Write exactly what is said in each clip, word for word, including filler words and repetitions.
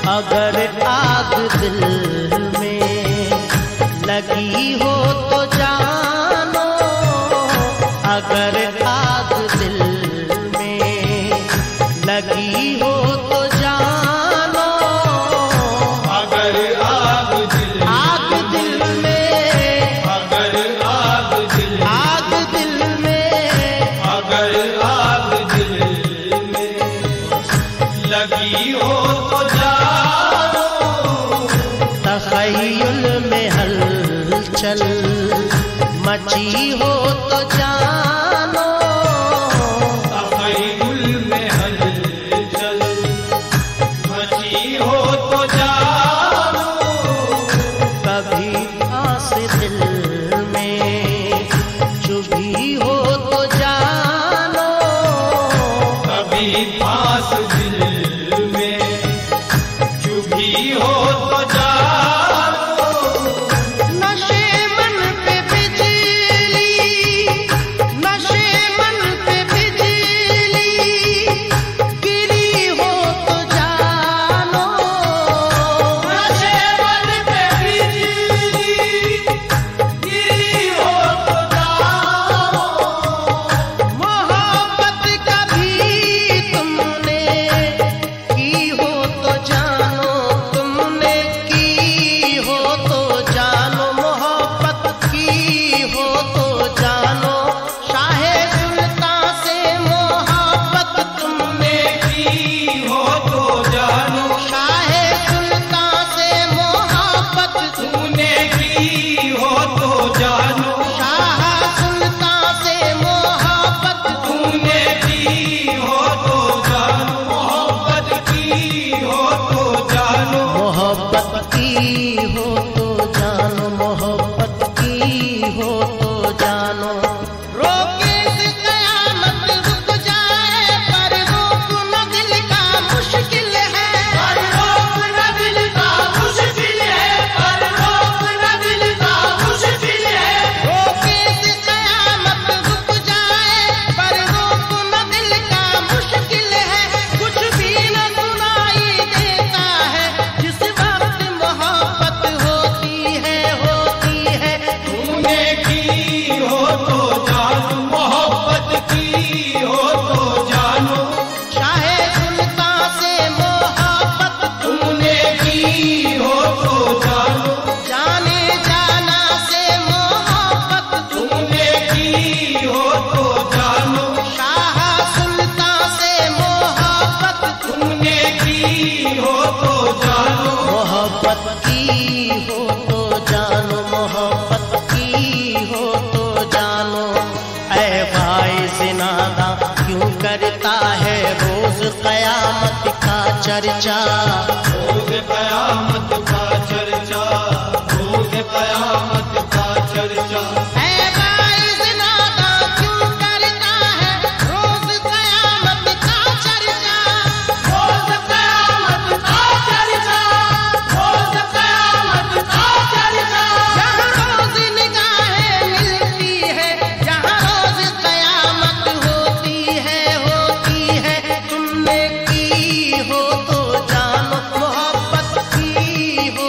अगर आग दिल में लगी हो तो जानो, अगर आग दिल में लगी हो तो जानो, अगर आग दिल आग दिल में, अगर आग दिल आग दिल में, अगर आग दिल में लगी हो तो जानो, तख़य्युल में हलचल मची हो तो जानो, तख़य्युल में हलचल मची हो तो जानो, कभी आस दिल में चुभी हो तो जानो, कभी पास दिल में चुभी हो तो जानो, नशे मन पे बिजली, नशे मन पे बिजली गिरी हो तो जानो, नशे मन पे बिजली गिरी हो तो जानो, मोहब्बत कभी तुमने की हो तो जानो, तुमने की हो तो जानो, मोहब्बत की हो तो जानो, शाहे सुल्तान से मोहब्बत तुमने की हो तो जानो, शाहे सुल्तान से मोहब्बत तूने की हो तो जानो, शाह सुल्तान से मोहब्बत तूने की हो तो जानो, मोहब्बत की हो तो जानो, मोहब्बत की हो तो जानो, मोहब्बत की हो तो जानो, रोके से कयामत रुक जाए पर रोक न दिल का मुश्किल है, पर रोक न दिल का मुश्किल है, पर रोक न दिल का मुश्किल है, रोके से कयामत रुक जाए पर रोक न दिल का मुश्किल है, कुछ भी न सुनाई देता है जिस वक्त मोहब्बत होती है, होती है, तूने की हो तो जानो, मोहब्बत की हो तो जानो, शाहे सुल्तान से मोहब्बत तूने की हो तो जानो, जाने जाना से मोहब्बत तूने की हो तो जानो, शाह सुल्तान से मोहब्बत तूने की हो तो जानो, मोहब्बत की हो तो जानो, मोहब्बत की हो तो जानो, ऐ वाइज़ नादा क्यों करता है रोज कयामत का चर्चा, रोज़ क़यामत का चर्चा, रोज़ क़यामत का चर्चा, ऐ वाइज़ नादा क्यों करता है रोज कयामत का चर्चा, रोज़ क़यामत का चर्चा, रोज़ क़यामत का चर्चा, जहाँ रोज निगाहें मिलती है, जहाँ रोज कयामत होती है, होती है, तुमने की हो तो जानो, मोहब्बत की हो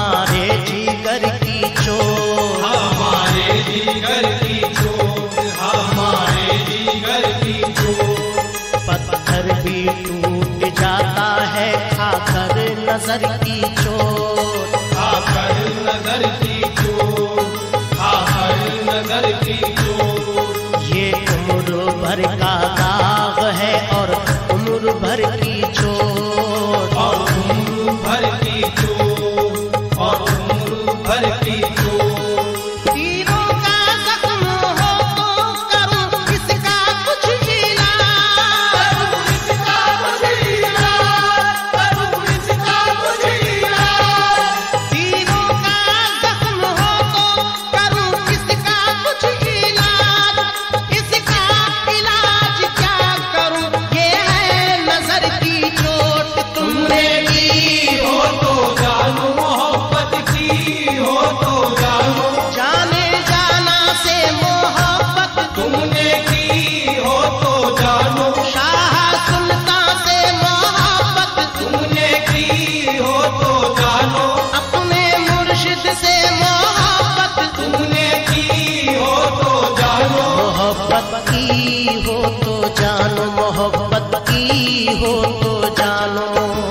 हमारे जिगर की चोट, हमारे जिगर की चोट, हमारे जिगर की चोट। पत्थर भी टूट जाता है खाकर नजर की चोट, खाकर नजर की चोट, खाकर नजर की चोट। ये उम्र भर का दाग है और उम्र भर की चोट, और उम्र भर की चोट, और उम्र भर की चोट। तीरों का जख्म हो तो करूं इसका कुछ इलाज, इसका कुछ इलाज, करूं इसका कुछ इलाज। तीरों का जख्म हो तो करूं इसका कुछ इलाज, इसका इलाज क्या करूं ये है नजर की चोट। तुमने की हो तो जानो मोहब्बत की, हो तो जानो जाने जाना से मोहब्बत, तुमने की, हो तो जानो शाह सुल्तान से मोहब्बत, तुमने की, हो तो जानो अपने मुर्शिद से मोहब्बत, तुमने की, हो तो जानो मोहब्बत की हो तो जानो, मोहब्बत की हो तो जानो।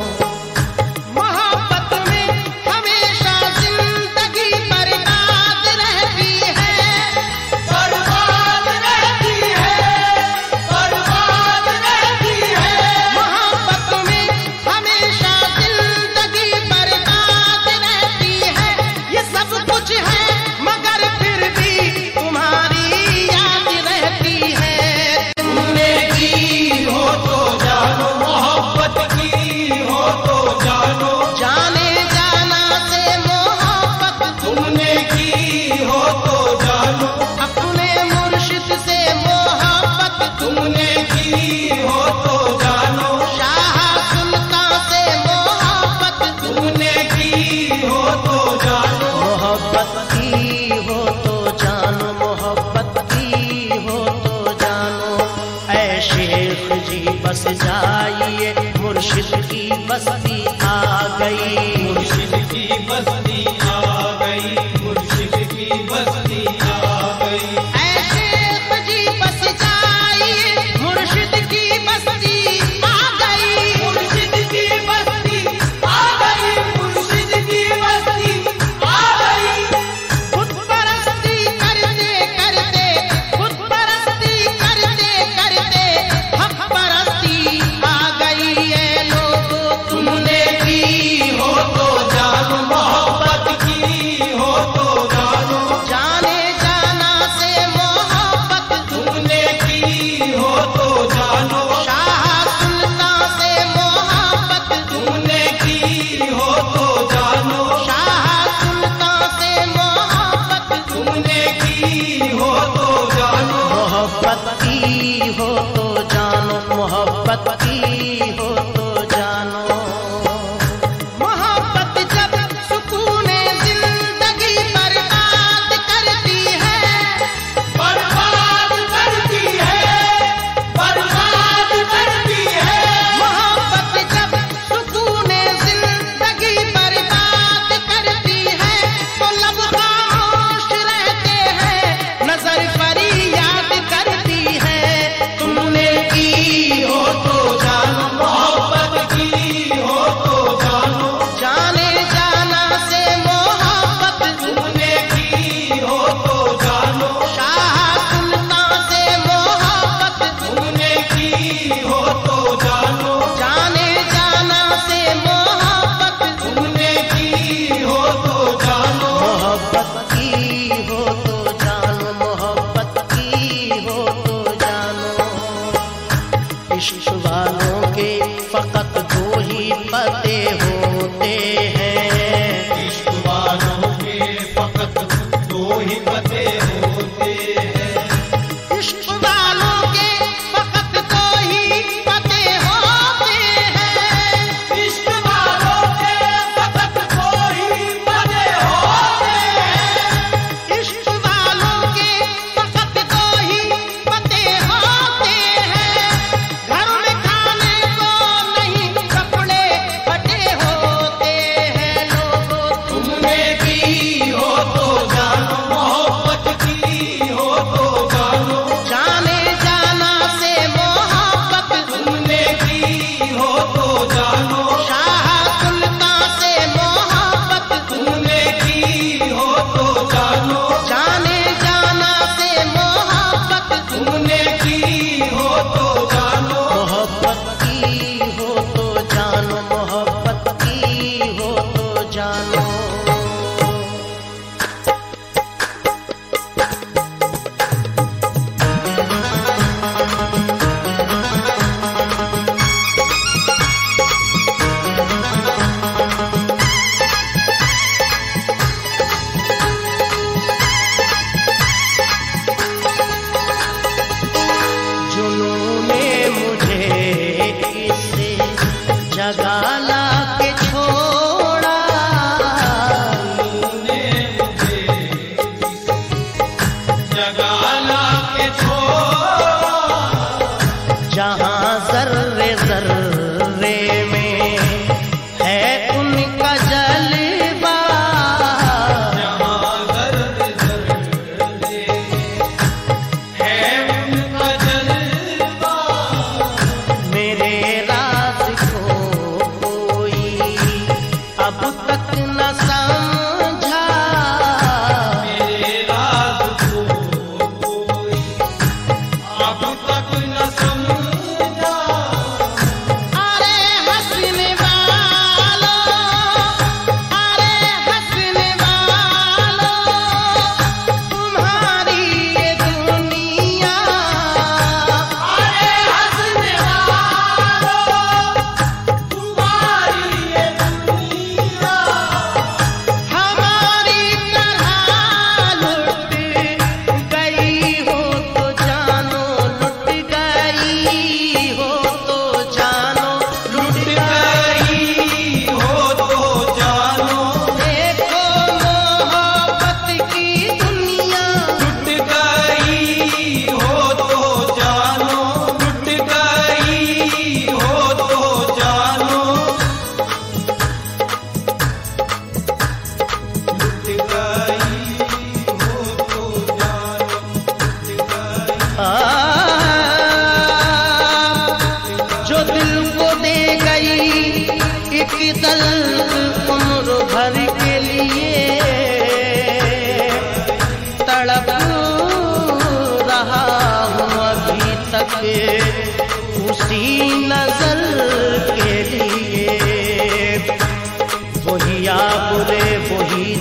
मोहब्बत में हमेशा जिंदगी बर्बाद रहती है, बर्बाद रहती है, बर्बाद रहती है। मोहब्बत में हमेशा जिंदगी बर्बाद रहती है। ये सब कुछ है मगर फिर भी तुम्हारी याद रहती है। तुमने की हो तो जानो मोहब्बत की, हो तो जानो जाने जाना से मोहब्बत, तुमने की, हो तो जानो अपने मुर्शिद से मोहब्बत, तुमने की, हो तो जानो शाह सुल्तान से मोहब्बत, तुमने की, हो तो जानो मोहब्बत की हो तो जानो, मोहब्बत की हो तो जानो। ऐ शेख जी बस जाइए मुर्शिद की बस्ती आ गई, मुर्शिद की बस्ती आ गई, मुर्शिद की बस्ती आ गई। ऐ शेख जी बस जाइए मुर्शिद की बस्ती आ गई, मुर्शिद की बस्ती आ गई, मुर्शिद की बस्ती आ गई। खुद परस्ती करते करते, खुद परस्ती करते करते हक परस्ती आ गई है लोगों। तुमने तुमने की, हो तो जानो मोहब्बत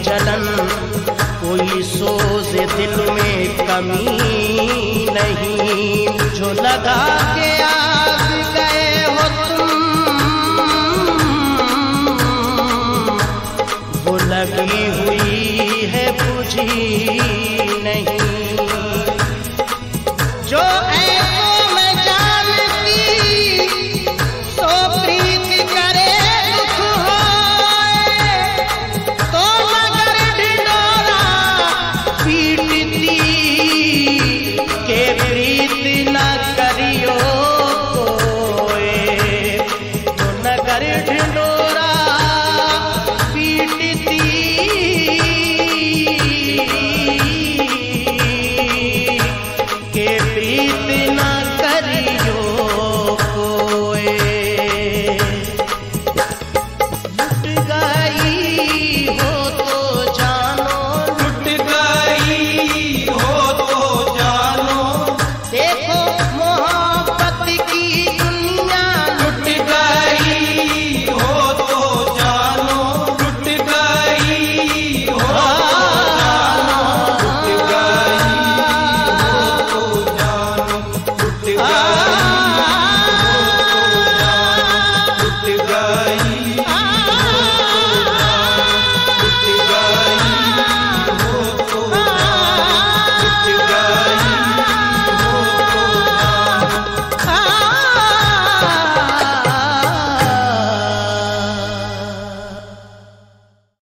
जलन, कोई सोज दिल में कमी नहीं। जो लगा के आग गए हो तुम, वो लगी हुई है बुझी नहीं। जो ऐसों में जानती तो प्रीत करे दुख होए, तो मगर ढिंढोरा पीटती के प्रीत न करियो कोए। तो नगर ढिंढोरा पीटती के प्रीत न करियो कोए। लुट गई हो तो जानो, लुट गई हो तो जानो, देखो मोहब्बत की दुनिया। लुट गई हो तो जानो, लुट गई हो तो जानो, लुट गई हो तो जानो, लुट गई